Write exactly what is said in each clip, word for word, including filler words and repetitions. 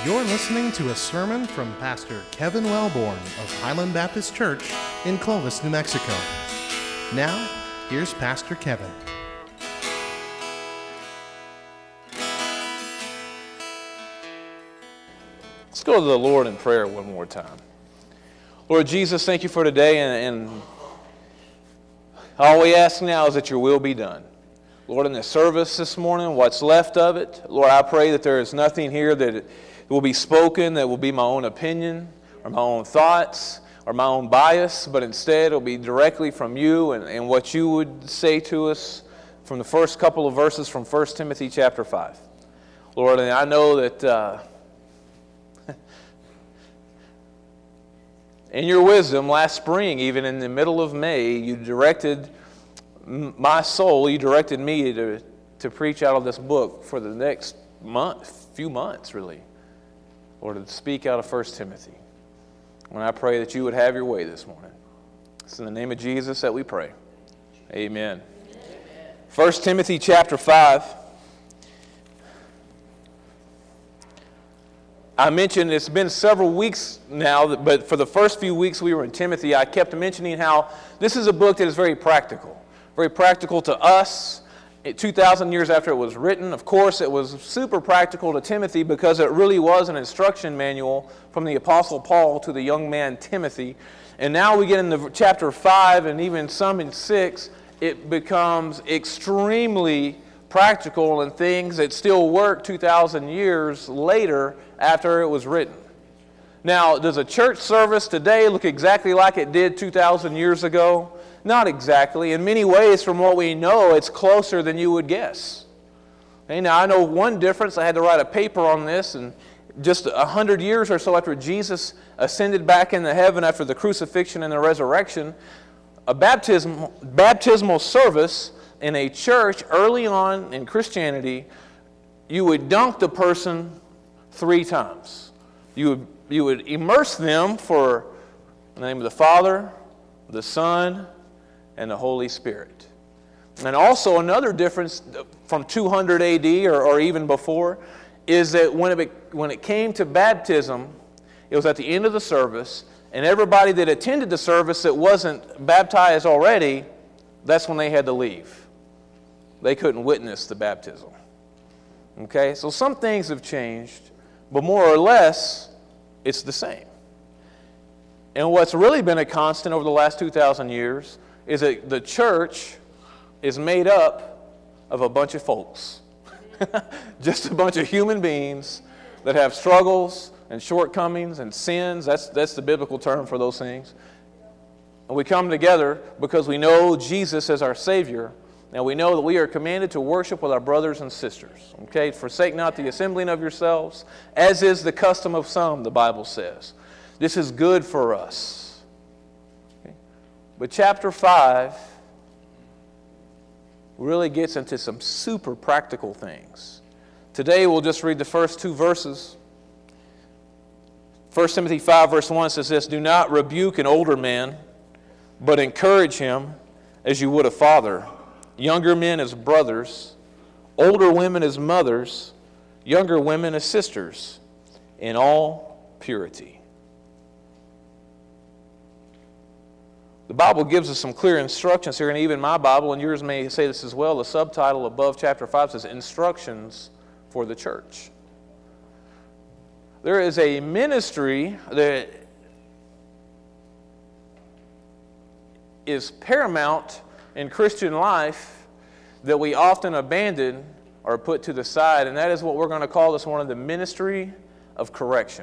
You're listening to a sermon from Pastor Kevin Wellborn of Highland Baptist Church in Clovis, New Mexico. Now, here's Pastor Kevin. Let's go to the Lord in prayer one more time. Lord Jesus, thank you for today, and, and all we ask now is that your will be done. Lord, in this service this morning, what's left of it, Lord, I pray that there is nothing here that will be spoken that will be my own opinion or my own thoughts or my own bias, but instead it will be directly from you and, and what you would say to us from the first couple of verses from First Timothy chapter five. Lord, and I know that uh, in your wisdom, last spring, even in the middle of May, you directed my soul, you directed me to, to preach out of this book for the next month, few months, really. Lord, to speak out of First Timothy. And I pray that you would have your way this morning. It's in the name of Jesus that we pray. Amen. Amen. First Timothy chapter five. I mentioned it's been several weeks now, but for the first few weeks we were in Timothy, I kept mentioning how this is a book that is very practical. Very practical to us. two thousand years after it was written. Of course, it was super practical to Timothy because it really was an instruction manual from the Apostle Paul to the young man Timothy. And now we get into chapter five and even some in six, it becomes extremely practical and things that still work two thousand years later after it was written. Now, does a church service today look exactly like it did two thousand years ago? Not exactly. In many ways, from what we know, it's closer than you would guess. Okay, now, I know one difference. I had to write a paper on this, and just a hundred years or so after Jesus ascended back into heaven after the crucifixion and the resurrection, a baptism, baptismal service in a church early on in Christianity, you would dunk the person three times. You would, you would immerse them for the name of the Father, the Son, and the Holy Spirit. And also another difference from two hundred A D or, or even before is that when it, when it came to baptism, it was at the end of the service, and everybody that attended the service that wasn't baptized already, that's when they had to leave. They couldn't witness the baptism. Okay, so some things have changed, but more or less, it's the same. And what's really been a constant over the last two thousand years is that the church is made up of a bunch of folks. Just a bunch of human beings that have struggles and shortcomings and sins. That's, that's the biblical term for those things. And we come together because we know Jesus as our Savior, and we know that we are commanded to worship with our brothers and sisters. Okay, forsake not the assembling of yourselves, as is the custom of some, the Bible says. This is good for us. But chapter five really gets into some super practical things. Today we'll just read the first two verses. First Timothy five verse one says this, "Do not rebuke an older man, but encourage him as you would a father. Younger men as brothers, older women as mothers, younger women as sisters, in all purity." The Bible gives us some clear instructions here, and even my Bible, and yours may say this as well, the subtitle above chapter five says, "Instructions for the Church." There is a ministry that is paramount in Christian life that we often abandon or put to the side, and that is what we're going to call this morning the ministry of correction.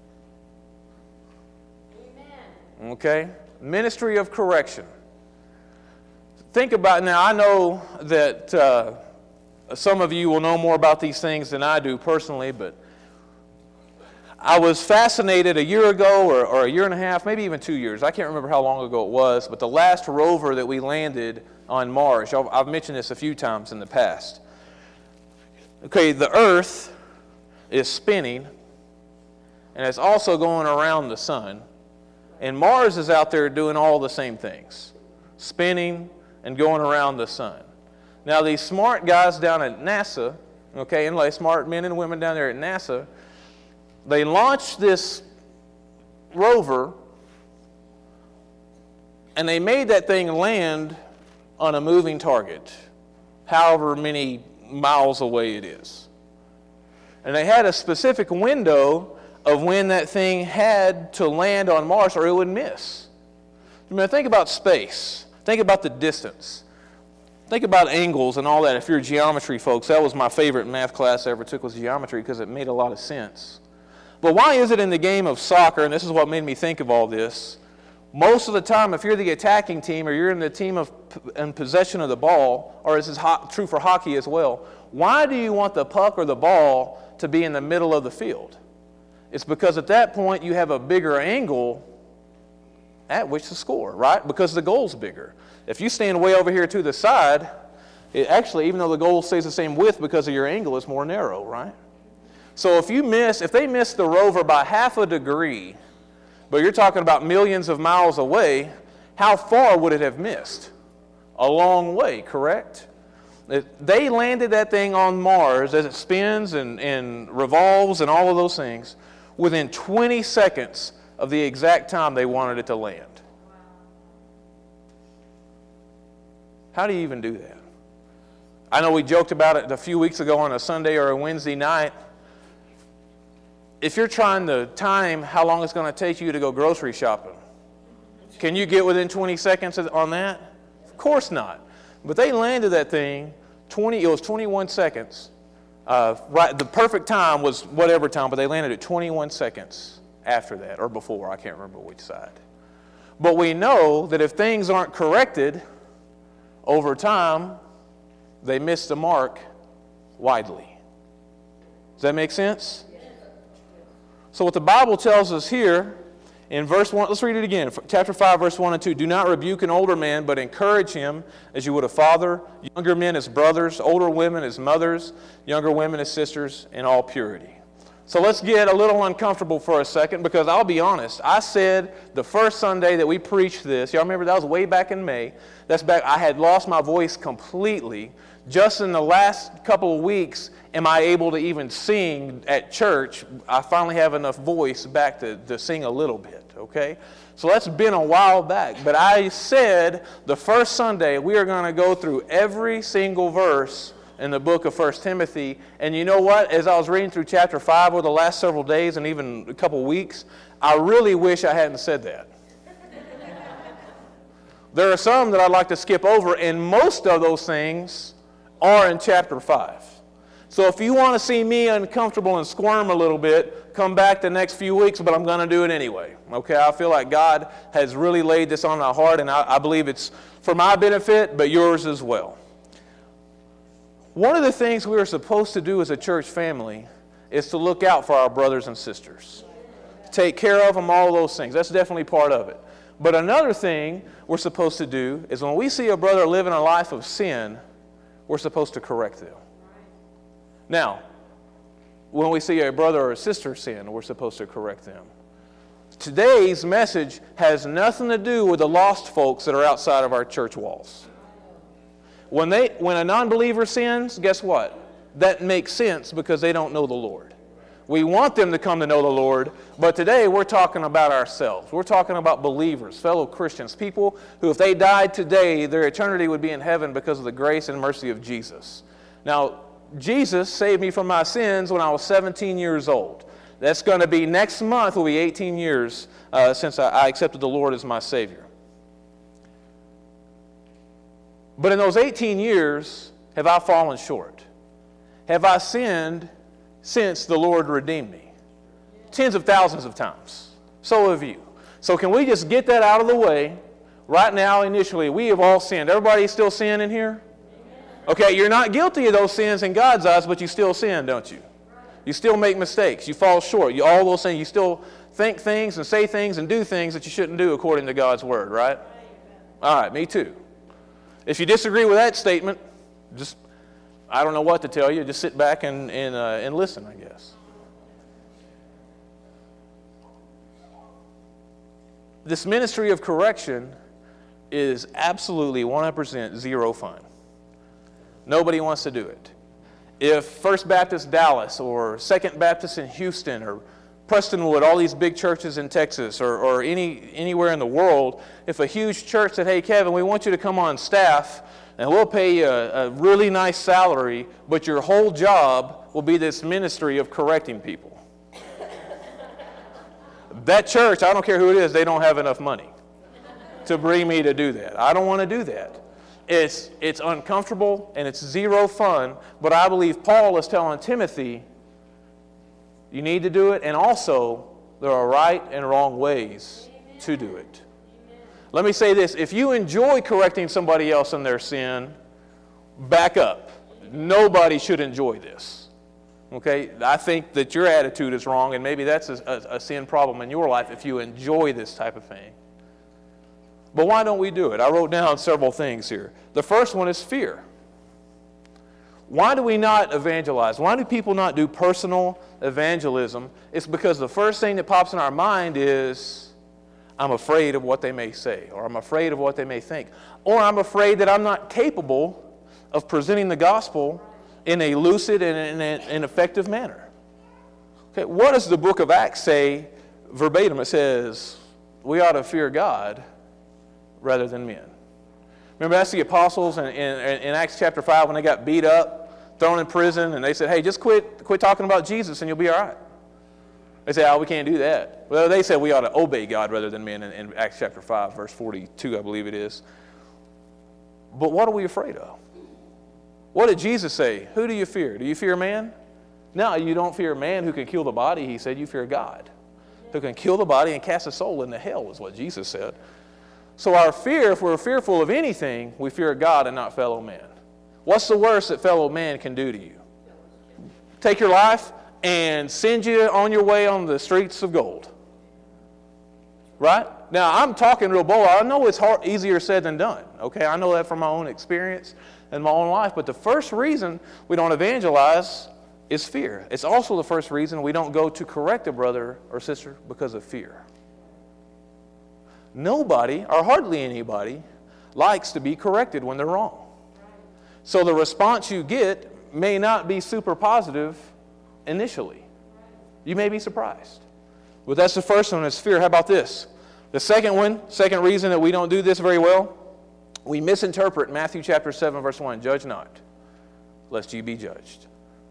Amen. Okay? Ministry of correction. Think about, now I know that uh, some of you will know more about these things than I do personally, but I was fascinated a year ago or, or a year and a half, maybe even two years. I can't remember how long ago it was, but the last rover that we landed on Mars, I've, I've mentioned this a few times in the past. Okay, the Earth is spinning, and it's also going around the sun. And Mars is out there doing all the same things, spinning and going around the sun. Now, these smart guys down at NASA, okay, and like smart men and women down there at NASA, They launched this rover, and they made that thing land on a moving target, however many miles away it is. And they had a specific window of when that thing had to land on Mars or it would miss. I mean, think about space. Think about the distance. Think about angles and all that. If you're geometry folks, that was my favorite math class I ever took, was geometry, because it made a lot of sense. But why is it in the game of soccer, and this is what made me think of all this, most of the time if you're the attacking team or you're in the team of in possession of the ball, or this is ho- true for hockey as well, why do you want the puck or the ball to be in the middle of the field? It's because at that point you have a bigger angle at which to score, right? Because the goal's bigger. If you stand way over here to the side, it actually, even though the goal stays the same width because of your angle, it's more narrow, right? So if you miss, if they miss the rover by half a degree, but you're talking about millions of miles away, how far would it have missed? A long way, correct? It, they landed that thing on Mars as it spins and, and revolves and all of those things within twenty seconds of the exact time they wanted it to land. How do you even do that? I know we joked about it a few weeks ago on a Sunday or a Wednesday night. If you're trying to time how long it's going to take you to go grocery shopping, can you get within twenty seconds on that? Of course not. But they landed that thing, twenty, it was twenty-one seconds. Uh, right, the perfect time was whatever time, but they landed at twenty-one seconds after that, or before, I can't remember which side. But we know that if things aren't corrected over time, they miss the mark widely. Does that make sense? So what the Bible tells us here in verse one, let's read it again, chapter five, verse one and two. Do not rebuke an older man, but encourage him as you would a father, younger men as brothers, older women as mothers, younger women as sisters, in all purity. So let's get a little uncomfortable for a second, because I'll be honest, I said the first Sunday that we preached this, y'all remember that was way back in May, that's back, I had lost my voice completely. Just in the last couple of weeks, am I able to even sing at church? I finally have enough voice back to, to sing a little bit, okay? So that's been a while back. But I said the first Sunday we are going to go through every single verse in the book of First Timothy. And you know what? As I was reading through chapter five over the last several days and even a couple of weeks, I really wish I hadn't said that. There are some that I'd like to skip over, and most of those things are in chapter five. So if you want to see me uncomfortable and squirm a little bit, come back the next few weeks, but I'm going to do it anyway. Okay, I feel like God has really laid this on my heart, and I, I believe it's for my benefit, but yours as well. One of the things we are supposed to do as a church family is to look out for our brothers and sisters. Take care of them, all those things. That's definitely part of it. But another thing we're supposed to do is when we see a brother living a life of sin, we're supposed to correct them. Now, when we see a brother or a sister sin, we're supposed to correct them. Today's message has nothing to do with the lost folks that are outside of our church walls. When they, when a non-believer sins, guess what? That makes sense because they don't know the Lord. We want them to come to know the Lord, but today we're talking about ourselves. We're talking about believers, fellow Christians, people who if they died today, their eternity would be in heaven because of the grace and mercy of Jesus. Now, Jesus saved me from my sins when I was seventeen years old. That's going to be next month will be eighteen years uh, since I, I accepted the Lord as my Savior. But in those eighteen years, have I fallen short? Have I sinned since the Lord redeemed me? Tens of thousands of times. So have you. So can we just get that out of the way right now initially? We have all sinned. Everybody still sin in here? Okay, you're not guilty of those sins in God's eyes, but you still sin, don't you? You still make mistakes. You fall short. You, all those things. You still think things and say things and do things that you shouldn't do according to God's word, right? All right, me too. If you disagree with that statement, just, I don't know what to tell you. Just sit back and, and, uh, and listen, I guess. This ministry of correction is absolutely one hundred percent zero fun. Nobody wants to do it. If First Baptist Dallas or Second Baptist in Houston or Prestonwood, all these big churches in Texas or, or any anywhere in the world, if a huge church said, hey, Kevin, we want you to come on staff, and we'll pay you a, a really nice salary, but your whole job will be this ministry of correcting people. That church, I don't care who it is, they don't have enough money to bring me to do that. I don't want to do that. It's, it's uncomfortable and it's zero fun, but I believe Paul is telling Timothy, you need to do it, and also there are right and wrong ways to do it. Let me say this, if you enjoy correcting somebody else in their sin, back up. Nobody should enjoy this. Okay? I think that your attitude is wrong, and maybe that's a, a, a sin problem in your life if you enjoy this type of thing. But why don't we do it? I wrote down several things here. The first one is fear. Why do we not evangelize? Why do people not do personal evangelism? It's because the first thing that pops in our mind is, I'm afraid of what they may say, or I'm afraid of what they may think, or I'm afraid that I'm not capable of presenting the gospel in a lucid and an effective manner. Okay, what does the book of Acts say verbatim? It says, we ought to fear God rather than men. Remember, that's the apostles in, in, in Acts chapter five when they got beat up, thrown in prison, and they said, hey, just quit, quit talking about Jesus and you'll be all right. They say, oh, we can't do that. Well, they said we ought to obey God rather than men in, in Acts chapter five, verse forty-two, I believe it is. But what are we afraid of? What did Jesus say? Who do you fear? Do you fear man? No, you don't fear man who can kill the body. He said you fear God, who can kill the body and cast the soul into hell, is what Jesus said. So our fear, if we're fearful of anything, we fear God and not fellow man. What's the worst that fellow man can do to you? Take your life and send you on your way on the streets of gold. Right? Now, I'm talking real bold. I know it's hard, easier said than done. Okay, I know that from my own experience and my own life. But the first reason we don't evangelize is fear. It's also the first reason we don't go to correct a brother or sister because of fear. Nobody, or hardly anybody, likes to be corrected when they're wrong. So the response you get may not be super positive initially. You may be surprised. But that's the first one, is fear. How about this? The second one, second reason that we don't do this very well, we misinterpret Matthew chapter seven, verse one, judge not, lest ye be judged.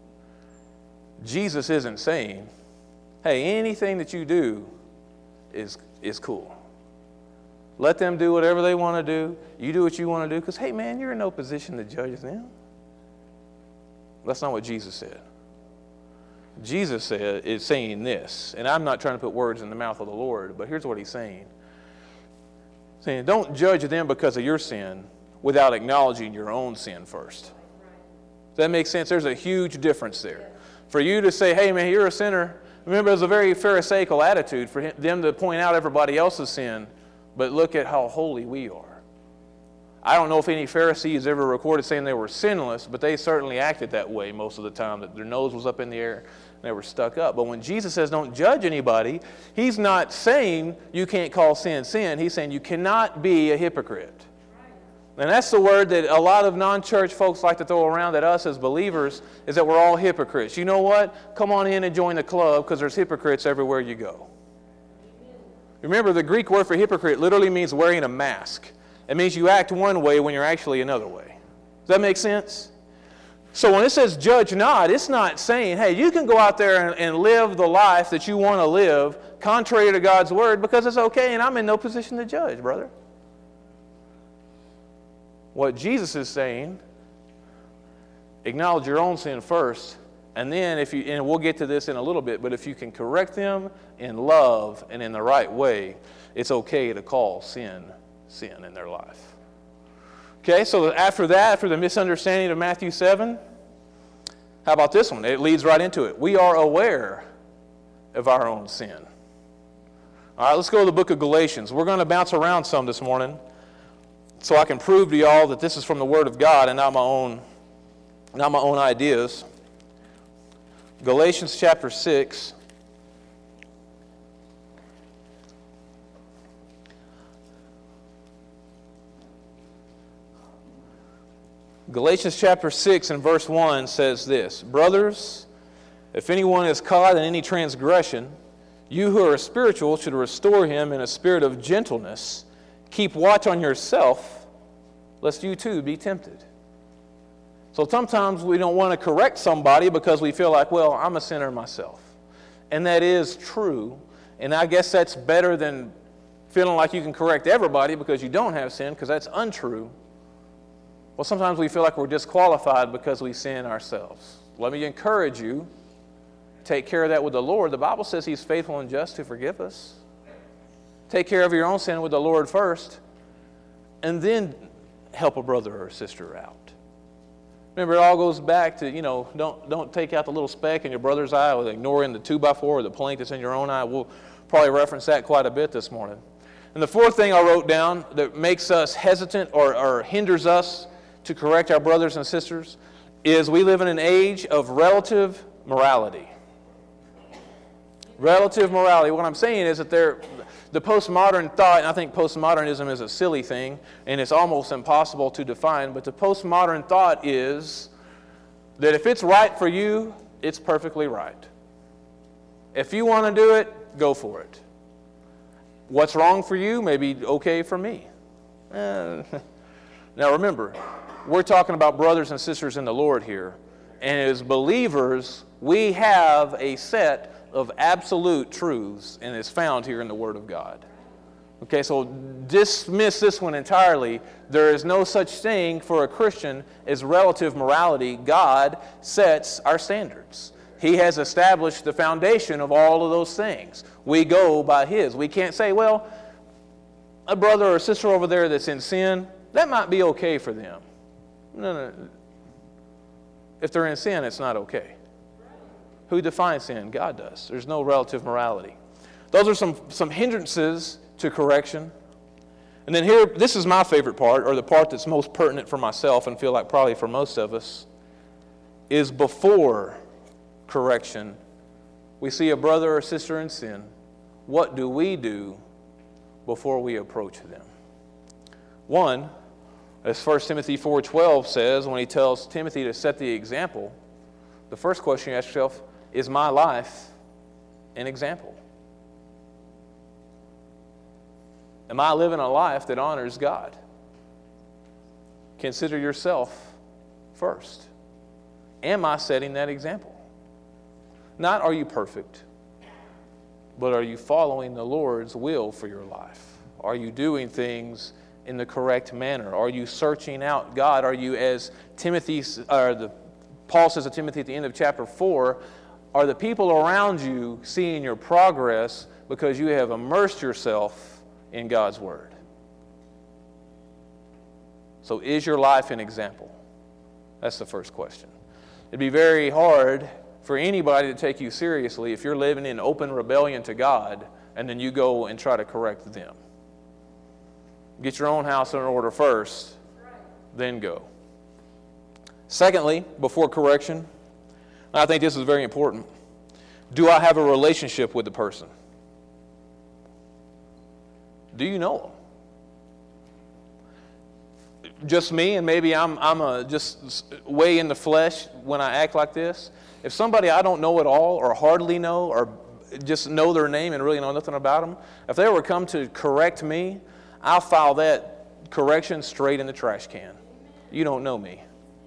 Jesus isn't saying, hey, anything that you do is, is cool. Let them do whatever they want to do. You do what you want to do, because, hey, man, you're in no position to judge them. That's not what Jesus said. Jesus said, is saying this, and I'm not trying to put words in the mouth of the Lord, but here's what he's saying. He's saying, don't judge them because of your sin without acknowledging your own sin first. Does that make sense? There's a huge difference there. For you to say, hey, man, you're a sinner. Remember, it was a very pharisaical attitude for him, them to point out everybody else's sin, but look at how holy we are. I don't know if any Pharisees ever recorded saying they were sinless, but they certainly acted that way most of the time, that their nose was up in the air and they were stuck up. But when Jesus says don't judge anybody, he's not saying you can't call sin sin. He's saying you cannot be a hypocrite. And that's the word that a lot of non-church folks like to throw around at us as believers, is that we're all hypocrites. You know what? Come on in and join the club, because there's hypocrites everywhere you go. Remember, the Greek word for hypocrite literally means wearing a mask. It means you act one way when you're actually another way. Does that make sense? So when it says judge not, it's not saying, hey, you can go out there and, and live the life that you want to live contrary to God's word because it's okay and I'm in no position to judge, brother. What Jesus is saying, acknowledge your own sin first, and then if you, and we'll get to this in a little bit, but if you can correct them in love and in the right way, it's okay to call sin sin in their life. Okay, so after that, after the misunderstanding of Matthew seven, how about this one? It leads right into it. We are aware of our own sin. All right, let's go to the book of Galatians. We're going to bounce around some this morning so I can prove to y'all that this is from the Word of God and not my own, not my own ideas. Galatians chapter six. Galatians chapter six and verse one says this, brothers, if anyone is caught in any transgression, You who are spiritual should restore him in a spirit of gentleness. Keep watch on yourself, lest you too be tempted. So sometimes we don't want to correct somebody because we feel like, well, I'm a sinner myself. And that is true. And I guess that's better than feeling like you can correct everybody because you don't have sin, because that's untrue. Well, sometimes we feel like we're disqualified because we sin ourselves. Let me encourage you, take care of that with the Lord. The Bible says he's faithful and just to forgive us. Take care of your own sin with the Lord first, and then help a brother or a sister out. Remember, it all goes back to, you know, don't don't take out the little speck in your brother's eye with ignoring the two by four or the plank that's in your own eye. We'll probably reference that quite a bit this morning. And the fourth thing I wrote down that makes us hesitant or, or hinders us to correct our brothers and sisters is we live in an age of relative morality. Relative morality. What I'm saying is that they're, the postmodern thought, and I think postmodernism is a silly thing, and it's almost impossible to define, but the postmodern thought is that if it's right for you, it's perfectly right. If you want to do it, go for it. What's wrong for you may be okay for me. Eh. Now remember, we're talking about brothers and sisters in the Lord here, and as believers, we have a set of absolute truths, and it's found here in the Word of God. Okay, so dismiss this one entirely. There is no such thing for a Christian as relative morality. God sets our standards. He has established the foundation of all of those things. We go by His. We can't say, well, a brother or a sister over there that's in sin, that might be okay for them. No, no. If they're in sin, it's not okay. Who defines sin? God does. There's no relative morality. Those are some, some hindrances to correction. And then here, this is my favorite part, or the part that's most pertinent for myself and feel like probably for most of us, is before correction. We see a brother or sister in sin. What do we do before we approach them? One, as First Timothy four twelve says, when he tells Timothy to set the example, the first question you ask yourself, is my life an example? Am I living a life that honors God? Consider yourself first. Am I setting that example? Not are you perfect, but are you following the Lord's will for your life? Are you doing things in the correct manner? Are you searching out God? Are you, as Timothy, or the Paul says to Timothy at the end of chapter four, are the people around you seeing your progress because you have immersed yourself in God's Word? So is your life an example? That's the first question. It'd be very hard for anybody to take you seriously if you're living in open rebellion to God and then you go and try to correct them. Get your own house in order first, then go. Secondly, before correction, I think this is very important. Do I have a relationship with the person? Do you know them? Just me, and maybe I'm I'm a, just way in the flesh when I act like this. If somebody I don't know at all, or hardly know, or just know their name and really know nothing about them, if they were come to correct me, I'll file that correction straight in the trash can. You don't know me.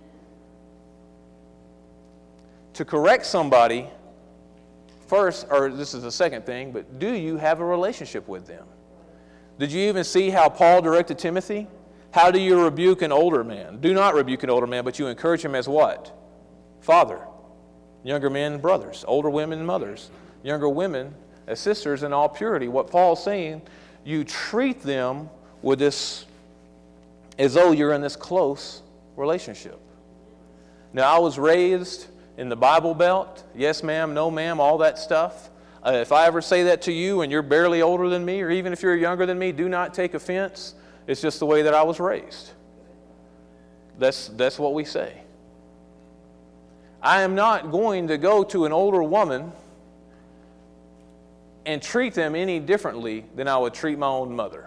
To correct somebody, first, or this is the second thing, but do you have a relationship with them? Did you even see how Paul directed Timothy? How do you rebuke an older man? Do not rebuke an older man, but you encourage him as what? Father. Younger men, brothers. Older women, mothers. Younger women as sisters in all purity. What Paul's saying, you treat them with this, as though you're in this close relationship. Now, I was raised in the Bible Belt, yes ma'am, no ma'am, all that stuff. Uh, if I ever say that to you and you're barely older than me, or even if you're younger than me, do not take offense. It's just the way that I was raised. That's, that's what we say. I am not going to go to an older woman and treat them any differently than I would treat my own mother.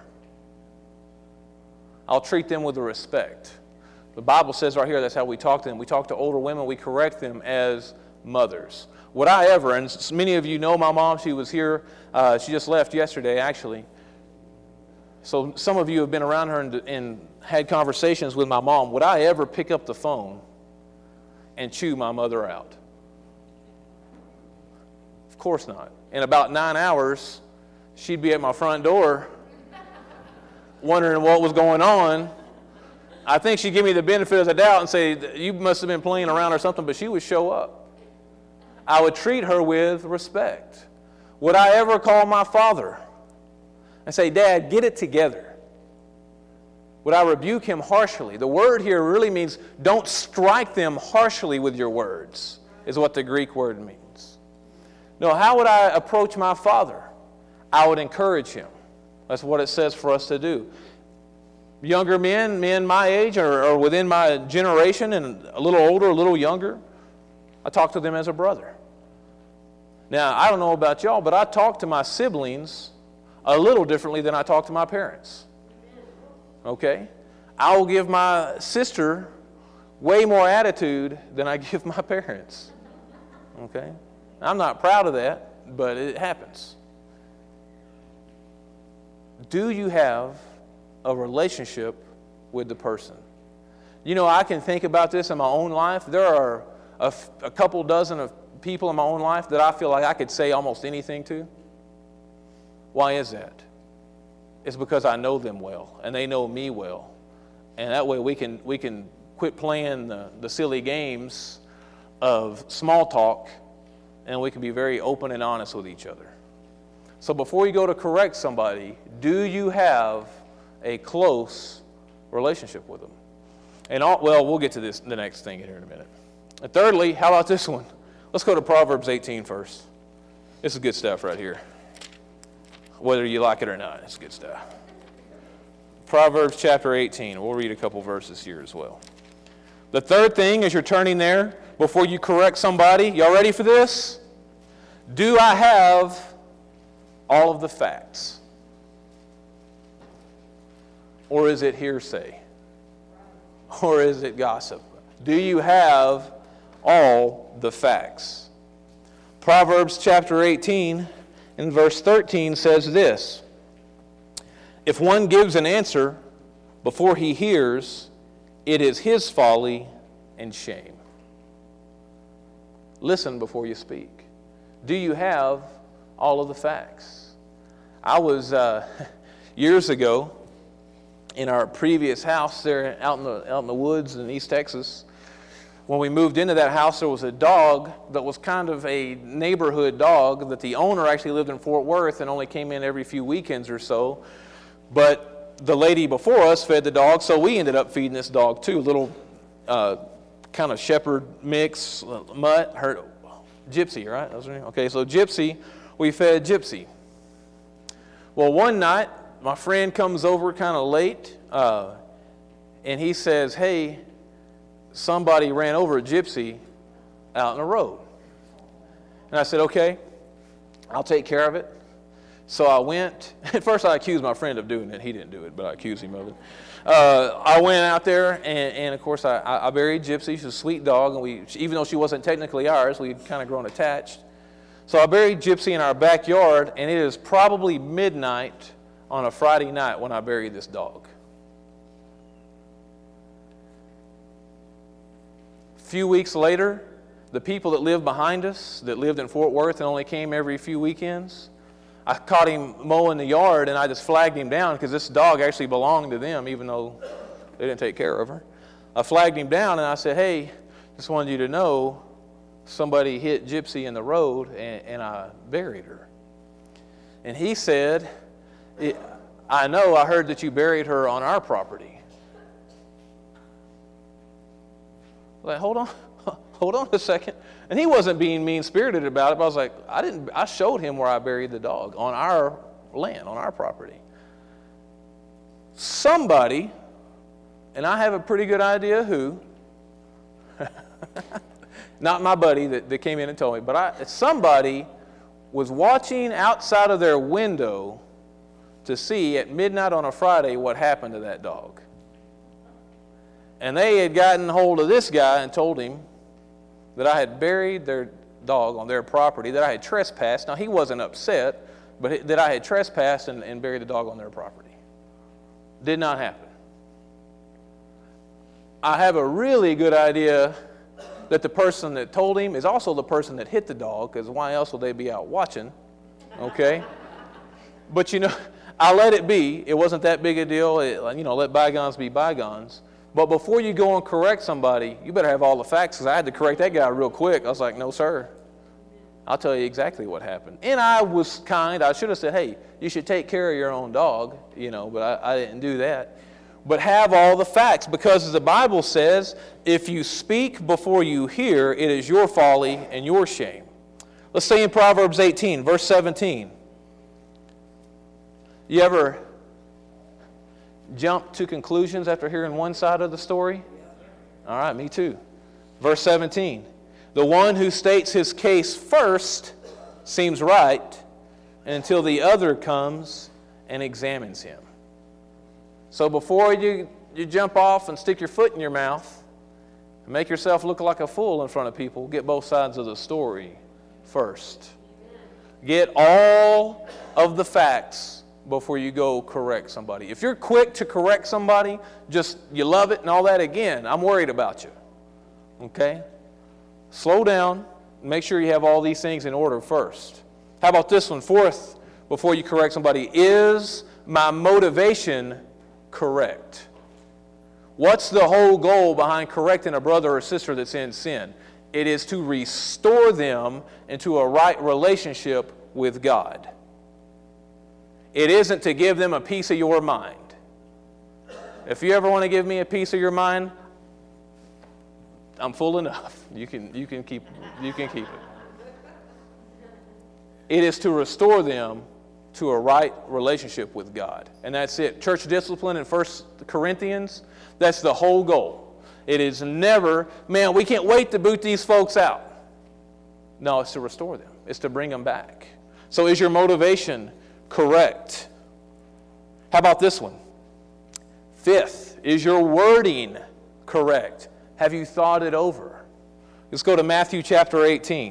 I'll treat them with respect. The Bible says right here that's how we talk to them. We talk to older women, we correct them as mothers. Would I ever, and many of you know my mom, she was here, uh, she just left yesterday actually. So some of you have been around her and, and had conversations with my mom. Would I ever pick up the phone and chew my mother out? Of course not. In about nine hours, she'd be at my front door wondering what was going on. I think she'd give me the benefit of the doubt and say, you must have been playing around or something, but she would show up. I would treat her with respect. Would I ever call my father and say, Dad, get it together? Would I rebuke him harshly? The word here really means don't strike them harshly with your words, is what the Greek word means. No, how would I approach my father? I would encourage him. That's what it says for us to do. Younger men, men my age or, or within my generation and a little older, a little younger, I talk to them as a brother. Now, I don't know about y'all, but I talk to my siblings a little differently than I talk to my parents. Okay? I will give my sister way more attitude than I give my parents. Okay? I'm not proud of that, but it happens. Do you have a relationship with the person? You know, I can think about this in my own life. There are a, a couple dozen of people in my own life that I feel like I could say almost anything to. Why is that? It's because I know them well, and they know me well. And that way we can we can quit playing the, the silly games of small talk, and we can be very open and honest with each other. So before you go to correct somebody, do you have a close relationship with them? And all, well, we'll get to this the next thing here in a minute. And thirdly, how about this one? Let's go to Proverbs eighteen first. This is good stuff right here. Whether you like it or not, it's good stuff. Proverbs chapter eighteen. We'll read a couple verses here as well. The third thing, as you're turning there, before you correct somebody, y'all ready for this? Do I have all of the facts? Or is it hearsay? Or is it gossip? Do you have all the facts? Proverbs chapter eighteen in verse thirteen says this: if one gives an answer before he hears, it is his folly and shame. Listen before you speak. Do you have all of the facts? I was, uh, years ago, in our previous house there out in the out in the woods in East Texas. When we moved into that house, there was a dog that was kind of a neighborhood dog that the owner actually lived in Fort Worth and only came in every few weekends or so. But the lady before us fed the dog, so we ended up feeding this dog too. Little uh, kind of shepherd mix, mutt, her, Gypsy, right? That was her name? Okay, so Gypsy, we fed Gypsy. Well, one night, my friend comes over kind of late, uh, and he says, hey, somebody ran over a Gypsy out in the road. And I said, okay, I'll take care of it. So I went. At first I accused my friend of doing it. He didn't do it, but I accused him of it. Uh, I went out there, and, and of course I, I buried Gypsy. She's a sweet dog, and we, even though she wasn't technically ours, we'd kind of grown attached. So I buried Gypsy in our backyard, and it is probably midnight on a Friday night when I buried this dog. A few weeks later, the people that lived behind us, that lived in Fort Worth and only came every few weekends, I caught him mowing the yard, and I just flagged him down because this dog actually belonged to them, even though they didn't take care of her. I flagged him down, and I said, hey, just wanted you to know somebody hit Gypsy in the road, and, and I buried her. And he said, I know, I heard that you buried her on our property. Like, hold on, hold on a second. And he wasn't being mean-spirited about it, but I was like, I didn't. I showed him where I buried the dog, on our land, on our property. Somebody, and I have a pretty good idea who, not my buddy that, that came in and told me, but I, somebody was watching outside of their window to see at midnight on a Friday what happened to that dog. And they had gotten hold of this guy and told him that I had buried their dog on their property, that I had trespassed. Now, he wasn't upset, but that I had trespassed and, and buried the dog on their property. Did not happen. I have a really good idea that the person that told him is also the person that hit the dog, because why else would they be out watching? Okay? But, you know, I let it be. It wasn't that big a deal. It, you know, let bygones be bygones. But before you go and correct somebody, you better have all the facts, because I had to correct that guy real quick. I was like, no, sir. I'll tell you exactly what happened. And I was kind. I should have said, hey, you should take care of your own dog, you know, but I, I didn't do that. But have all the facts, because as the Bible says, if you speak before you hear, it is your folly and your shame. Let's say in Proverbs eighteen, verse seventeen. You ever jump to conclusions after hearing one side of the story? All right, me too. Verse seventeen. The one who states his case first seems right until the other comes and examines him. So before you, you jump off and stick your foot in your mouth and make yourself look like a fool in front of people, get both sides of the story first. Get all of the facts before you go correct somebody. If you're quick to correct somebody, just you love it and all that, again, I'm worried about you. Okay? Slow down. Make sure you have all these things in order first. How about this one? Fourth, before you correct somebody, is my motivation correct? What's the whole goal behind correcting a brother or sister that's in sin? It is to restore them into a right relationship with God. It isn't to give them a piece of your mind. If you ever want to give me a piece of your mind, I'm full enough. You can, you can keep, you can keep it. It is to restore them to a right relationship with God. And that's it. Church discipline in First Corinthians, that's the whole goal. It is never, man, we can't wait to boot these folks out. No, it's to restore them. It's to bring them back. So is your motivation correct? How about this one? Fifth, is your wording correct? Have you thought it over? Let's go to Matthew chapter eighteen.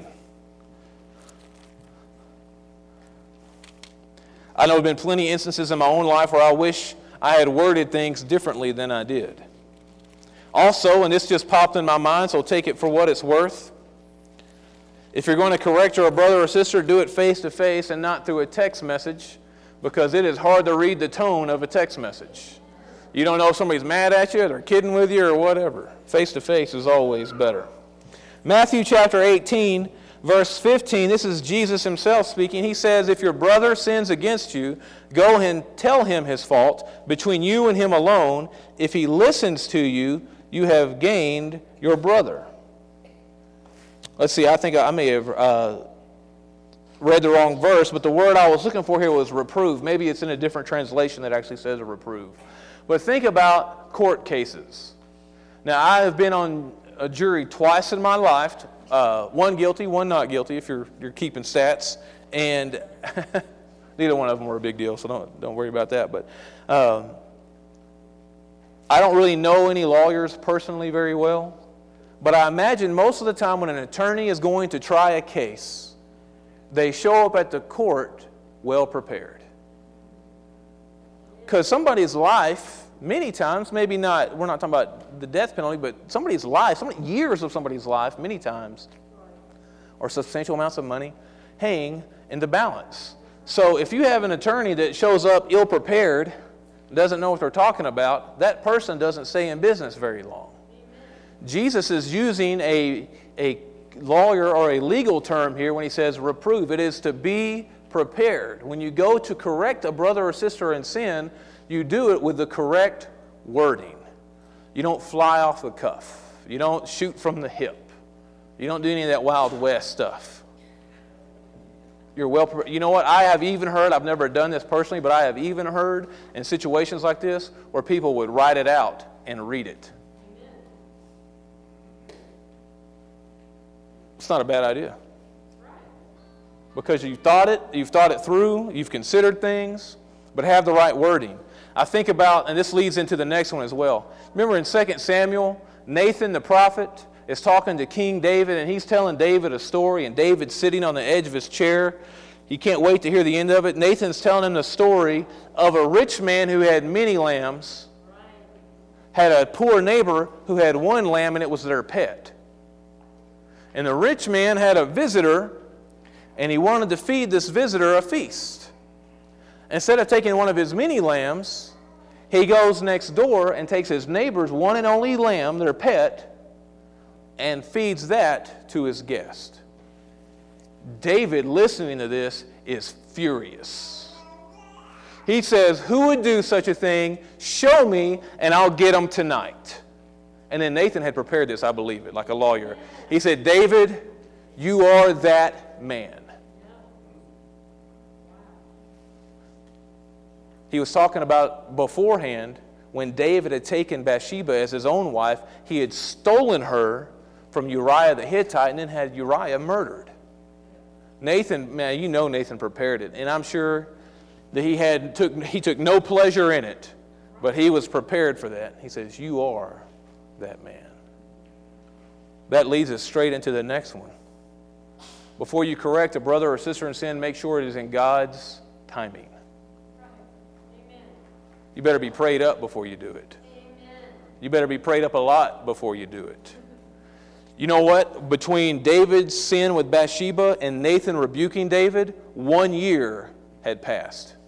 I know there have been plenty of instances in my own life where I wish I had worded things differently than I did. Also, and this just popped in my mind, so take it for what it's worth. If you're going to correct your brother or sister, do it face to face and not through a text message, because it is hard to read the tone of a text message. You don't know if somebody's mad at you, they're kidding with you, or whatever. Face to face is always better. Matthew chapter eighteen, verse fifteen, this is Jesus himself speaking. He says, if your brother sins against you, go and tell him his fault between you and him alone. If he listens to you, you have gained your brother. Let's see, I think I may have uh, read the wrong verse, but the word I was looking for here was reprove. Maybe it's in a different translation that actually says reprove. But think about court cases. Now, I have been on a jury twice in my life. Uh, one guilty, one not guilty, if you're you're keeping stats. And neither one of them were a big deal, so don't don't worry about that. But um, I don't really know any lawyers personally very well. But I imagine most of the time when an attorney is going to try a case, they show up at the court well prepared. Because somebody's life, many times, maybe not, we're not talking about the death penalty, but somebody's life, so many years of somebody's life, many times, or substantial amounts of money, hang in the balance. So if you have an attorney that shows up ill-prepared, doesn't know what they're talking about, that person doesn't stay in business very long. Jesus is using a, a lawyer or a legal term here when he says reprove. It is to be prepared. When you go to correct a brother or sister in sin, you do it with the correct wording. You don't fly off the cuff. You don't shoot from the hip. You don't do any of that Wild West stuff. You're well prepared. You know what? I have even heard, I've never done this personally, but I have even heard in situations like this where people would write it out and read it. It's not a bad idea. Because you've thought it, you've thought it through, you've considered things, but have the right wording. I think about, and this leads into the next one as well. Remember in Second Samuel, Nathan the prophet is talking to King David, and he's telling David a story, and David's sitting on the edge of his chair. He can't wait to hear the end of it. Nathan's telling him the story of a rich man who had many lambs, had a poor neighbor who had one lamb, and it was their pet. And the rich man had a visitor, and he wanted to feed this visitor a feast. Instead of taking one of his many lambs, he goes next door and takes his neighbor's one and only lamb, their pet, and feeds that to his guest. David, listening to this, is furious. He says, "Who would do such a thing? Show me, and I'll get him tonight." And then Nathan had prepared this, I believe it, like a lawyer. He said, "David, you are that man." He was talking about beforehand when David had taken Bathsheba as his own wife, he had stolen her from Uriah the Hittite and then had Uriah murdered. Nathan, man, you know Nathan prepared it, and I'm sure that he had took he took no pleasure in it, but he was prepared for that. He says, "You are that man." That leads us straight into the next one. Before you correct a brother or sister in sin, make sure it is in God's timing. You better be prayed up before you do it. You better be prayed up a lot before you do it. You know what? Between David's sin with Bathsheba and Nathan rebuking David, one year had passed.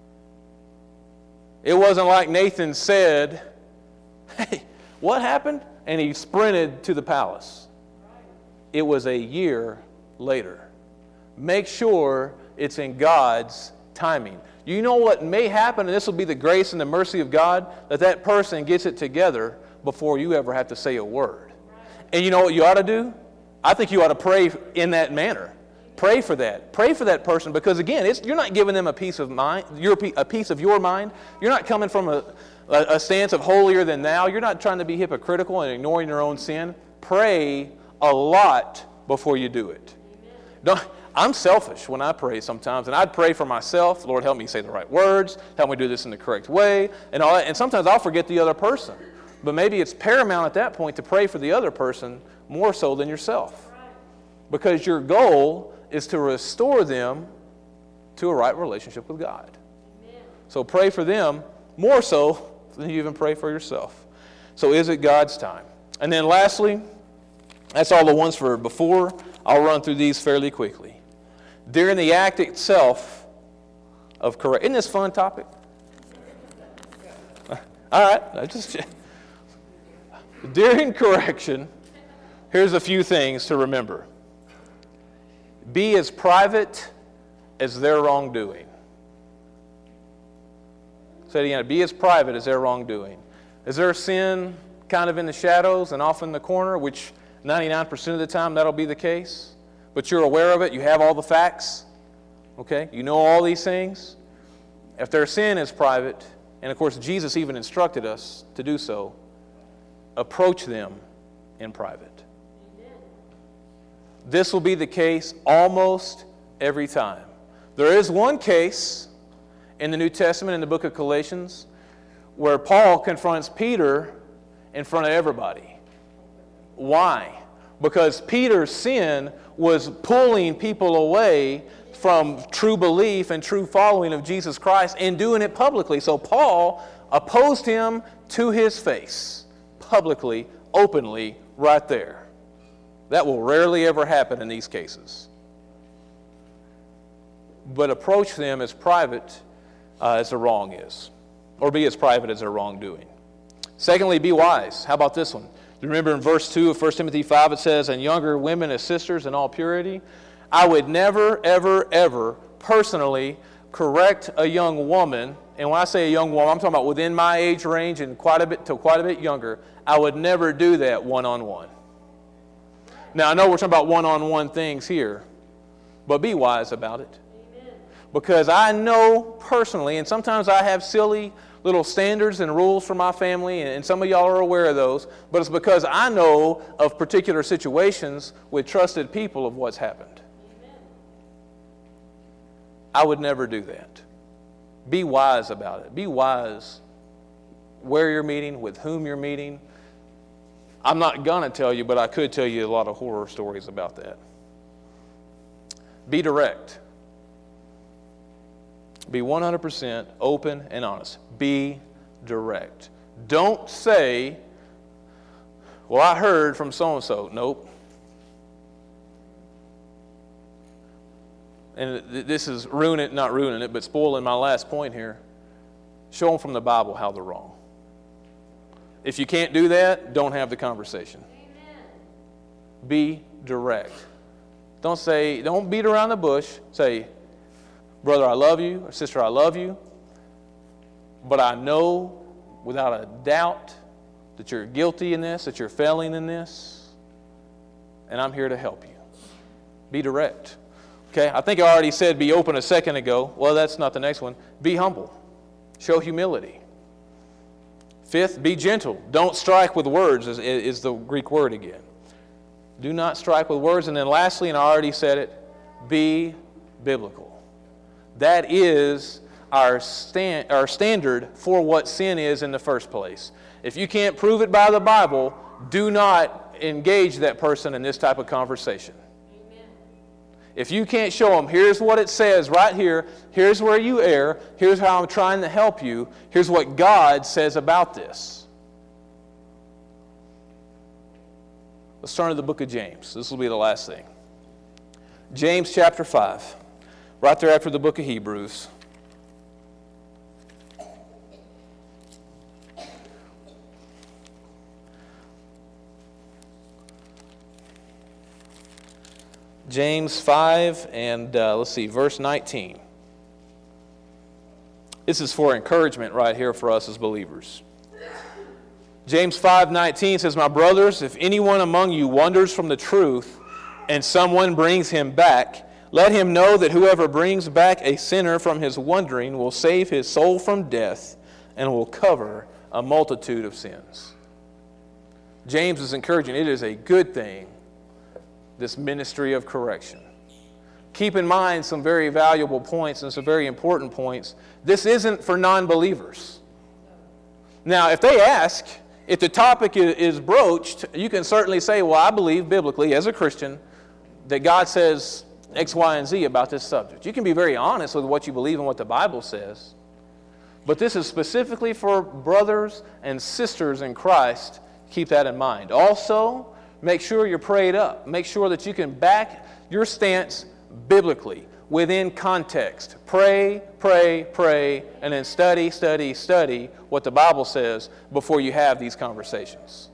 It wasn't like Nathan said, "Hey, what happened?" and he sprinted to the palace. It was a year later. Make sure it's in God's timing. You know what may happen, and this will be the grace and the mercy of God, that that person gets it together before you ever have to say a word. And you know what you ought to do? I think you ought to pray in that manner. Pray for that. Pray for that person, because again, it's, you're not giving them a piece of mind, your, a piece of your mind. You're not coming from a, a, a stance of holier than thou. You're not trying to be hypocritical and ignoring your own sin. Pray a lot before you do it. Don't, I'm selfish when I pray sometimes, and I'd pray for myself. Lord, help me say the right words. Help me do this in the correct way. And, all that. And sometimes I'll forget the other person. But maybe it's paramount at that point to pray for the other person more so than yourself. Because your goal is to restore them to a right relationship with God. Amen. So pray for them more so than you even pray for yourself. So is it God's time? And then lastly, that's all the ones for before. I'll run through these fairly quickly. During the act itself of correct. Isn't this a fun topic? All right. I just during correction, here's a few things to remember. Be as private as their wrongdoing. Say it again. Be as private as their wrongdoing. Is their sin kind of in the shadows and off in the corner, which ninety-nine percent of the time that'll be the case? But you're aware of it, you have all the facts, okay? You know all these things. If their sin is private, and of course Jesus even instructed us to do so, approach them in private. Amen. This will be the case almost every time. There is one case in the New Testament, in the book of Galatians, where Paul confronts Peter in front of everybody. Why? Because Peter's sin was pulling people away from true belief and true following of Jesus Christ and doing it publicly. So Paul opposed him to his face, publicly, openly, right there. That will rarely ever happen in these cases. But approach them as private uh, as the wrong is, or be as private as their wrongdoing. Secondly, be wise. How about this one? Remember in verse two of First Timothy five, it says, "And younger women as sisters in all purity." I would never, ever, ever personally correct a young woman. And when I say a young woman, I'm talking about within my age range and quite a bit to quite a bit younger. I would never do that one-on-one. Now, I know we're talking about one-on-one things here, but be wise about it. Amen. Because I know personally, and sometimes I have silly little standards and rules for my family, and some of y'all are aware of those, but it's because I know of particular situations with trusted people of what's happened. Amen. I would never do that. Be wise about it. Be wise where you're meeting, with whom you're meeting. I'm not going to tell you, but I could tell you a lot of horror stories about that. Be direct. Be one hundred percent open and honest. Be direct. Don't say, well, I heard from so-and-so. Nope. And this is ruining it, not ruining it, but spoiling my last point here. Show them from the Bible how they're wrong. If you can't do that, don't have the conversation. Amen. Be direct. Don't say, don't beat around the bush. Say, brother, I love you, or sister, I love you, but I know without a doubt that you're guilty in this, that you're failing in this, and I'm here to help you. Be direct. Okay, I think I already said be open a second ago. Well, that's not the next one. Be humble. Show humility. Fifth, be gentle. Don't strike with words is, is the Greek word again. Do not strike with words. And then lastly, and I already said it, be biblical. That is our, stand, our standard for what sin is in the first place. If you can't prove it by the Bible, do not engage that person in this type of conversation. If you can't show them, here's what it says right here, here's where you err, here's how I'm trying to help you, here's what God says about this. Let's turn to the book of James. This will be the last thing. James chapter five, right there after the book of Hebrews. James five and uh, let's see, verse nineteen. This is for encouragement right here for us as believers. James five nineteen says, "My brothers, if anyone among you wanders from the truth and someone brings him back, let him know that whoever brings back a sinner from his wandering will save his soul from death and will cover a multitude of sins." James is encouraging, it is a good thing, this ministry of correction. Keep in mind some very valuable points and some very important points. This isn't for non-believers. Now, if they ask, if the topic is broached, you can certainly say, well, I believe biblically as a Christian that God says X, Y, and Z about this subject. You can be very honest with what you believe and what the Bible says. But this is specifically for brothers and sisters in Christ. Keep that in mind. Also, make sure you're prayed up. Make sure that you can back your stance biblically, within context. Pray, pray, pray, and then study, study, study what the Bible says before you have these conversations.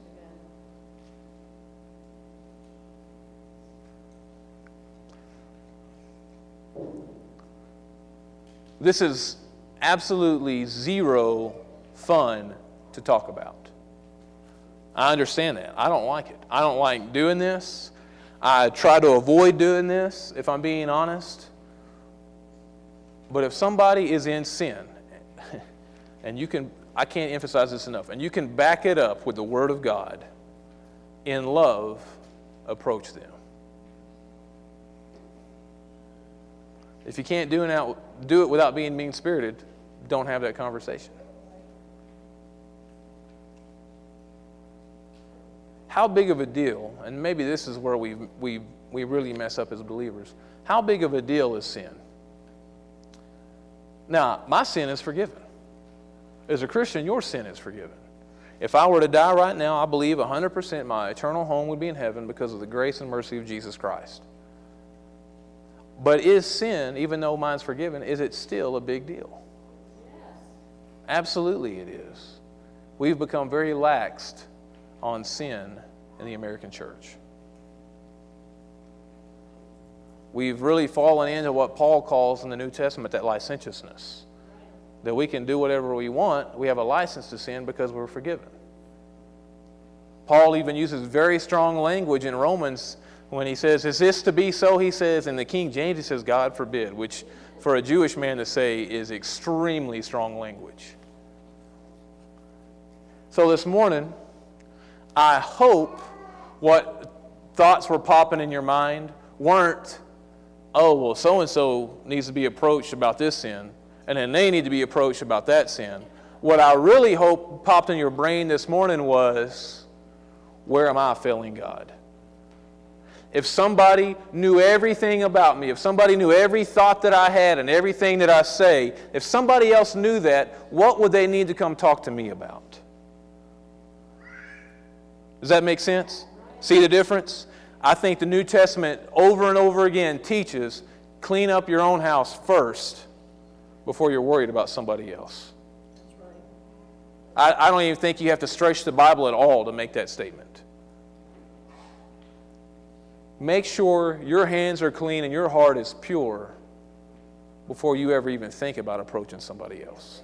This is absolutely zero fun to talk about. I understand that. I don't like it. I don't like doing this. I try to avoid doing this, if I'm being honest. But if somebody is in sin, and you can, I can't emphasize this enough, and you can back it up with the Word of God, in love, approach them. If you can't do it, do it without being mean-spirited, don't have that conversation. How big of a deal, and maybe this is where we we we really mess up as believers, how big of a deal is sin? Now, my sin is forgiven. As a Christian, your sin is forgiven. If I were to die right now, I believe one hundred percent my eternal home would be in heaven because of the grace and mercy of Jesus Christ. But is sin, even though mine's forgiven, is it still a big deal? Yes. Absolutely it is. We've become very laxed on sin in the American church. We've really fallen into what Paul calls in the New Testament that licentiousness. That we can do whatever we want. We have a license to sin because we're forgiven. Paul even uses very strong language in Romans when he says, is this to be so? He says, in the King James, he says, God forbid, which for a Jewish man to say is extremely strong language. So this morning, I hope what thoughts were popping in your mind weren't, oh, well, so-and-so needs to be approached about this sin, and then they need to be approached about that sin. What I really hope popped in your brain this morning was, where am I failing God? If somebody knew everything about me, if somebody knew every thought that I had and everything that I say, if somebody else knew that, what would they need to come talk to me about? Does that make sense? See the difference? I think the New Testament over and over again teaches, clean up your own house first before you're worried about somebody else. I, I don't even think you have to stretch the Bible at all to make that statement. Make sure your hands are clean and your heart is pure before you ever even think about approaching somebody else.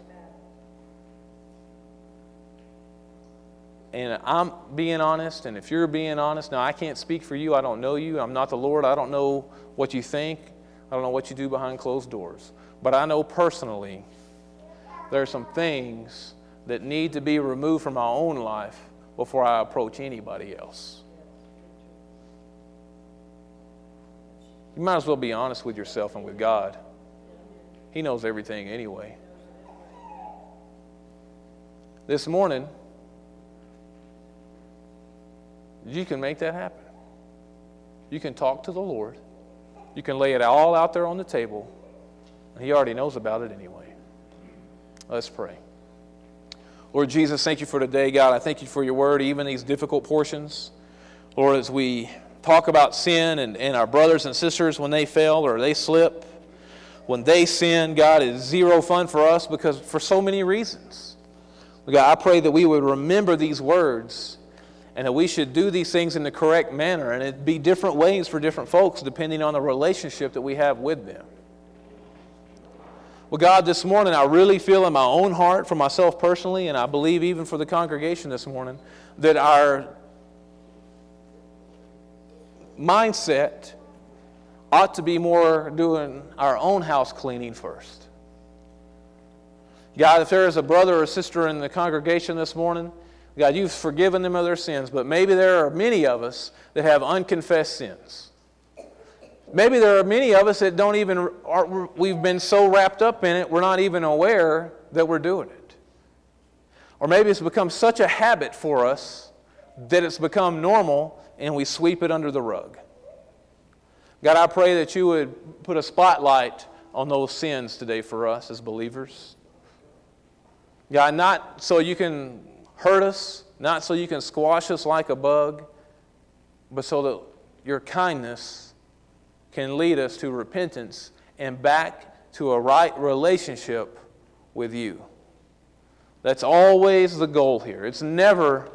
And I'm being honest, and if you're being honest, now I can't speak for you. I don't know you. I'm not the Lord. I don't know what you think. I don't know what you do behind closed doors. But I know personally there are some things that need to be removed from my own life before I approach anybody else. You might as well be honest with yourself and with God. He knows everything anyway. This morning, you can make that happen. You can talk to the Lord. You can lay it all out there on the table. And He already knows about it anyway. Let's pray. Lord Jesus, thank you for today, God. I thank you for your word, even these difficult portions. Lord, as we talk about sin and, and our brothers and sisters when they fail or they slip, when they sin, God, is zero fun for us because for so many reasons. God, I pray that we would remember these words and that we should do these things in the correct manner, and it'd be different ways for different folks depending on the relationship that we have with them. Well, God, this morning I really feel in my own heart for myself personally, and I believe even for the congregation this morning, that our mindset ought to be more doing our own house cleaning first. God, if there is a brother or sister in the congregation this morning, God, you've forgiven them of their sins, but maybe there are many of us that have unconfessed sins. Maybe there are many of us that don't even, are, we've been so wrapped up in it, we're not even aware that we're doing it. Or maybe it's become such a habit for us that it's become normal and we sweep it under the rug. God, I pray that you would put a spotlight on those sins today for us as believers. God, not so you can hurt us, not so you can squash us like a bug, but so that your kindness can lead us to repentance and back to a right relationship with you. That's always the goal here. It's never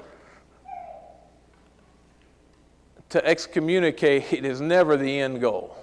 to excommunicate, is never the end goal.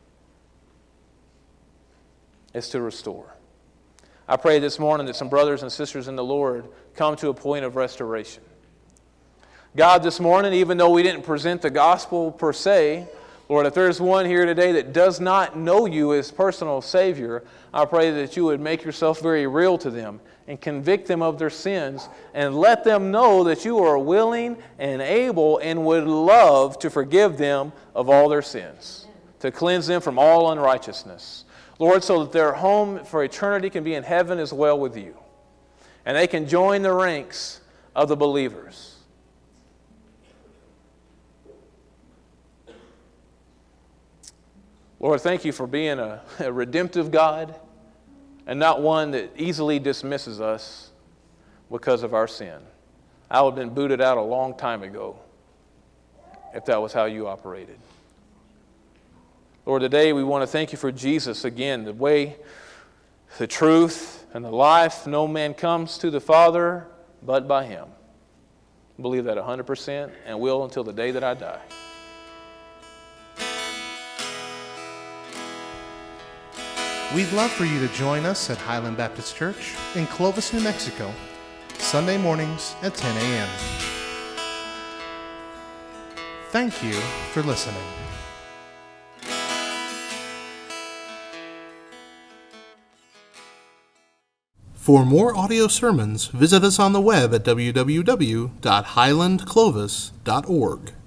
It's to restore. I pray this morning that some brothers and sisters in the Lord come to a point of restoration. God, this morning, even though we didn't present the gospel per se, Lord, if there's one here today that does not know you as personal Savior, I pray that you would make yourself very real to them and convict them of their sins and let them know that you are willing and able and would love to forgive them of all their sins, to cleanse them from all unrighteousness. Lord, so that their home for eternity can be in heaven as well with you. And they can join the ranks of the believers. Lord, thank you for being a, a redemptive God and not one that easily dismisses us because of our sin. I would have been booted out a long time ago if that was how you operated. Lord, today we want to thank you for Jesus again, the way, the truth, and the life. No man comes to the Father but by him. I believe that one hundred percent and will until the day that I die. We'd love for you to join us at Highland Baptist Church in Clovis, New Mexico, Sunday mornings at ten a.m. Thank you for listening. For more audio sermons, visit us on the web at w w w dot highland clovis dot org.